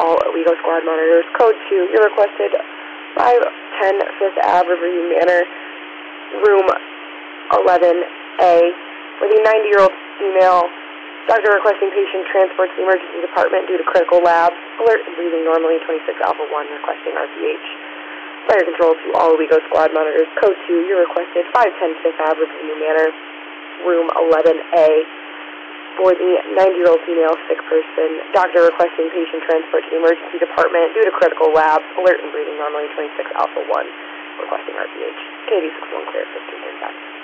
all Owego Squad monitors. Code 2, you're requested 510 Fifth Ave, Riverview Manor, room 11A, for the 90-year-old female. Doctor requesting patient transport to the emergency department due to critical labs. Alert and breathing normally, 26 Alpha 1, requesting RPH. Fire control to all Owego Squad monitors. Code 2, you're requested 510 Fifth Ave, Riverview Manor, room 11A, for the 90-year-old female sick person. Doctor requesting patient transport to the emergency department due to critical labs. Alert and breathing normally, 26 Alpha 1, requesting RPH. KD 61 clear, 15 back.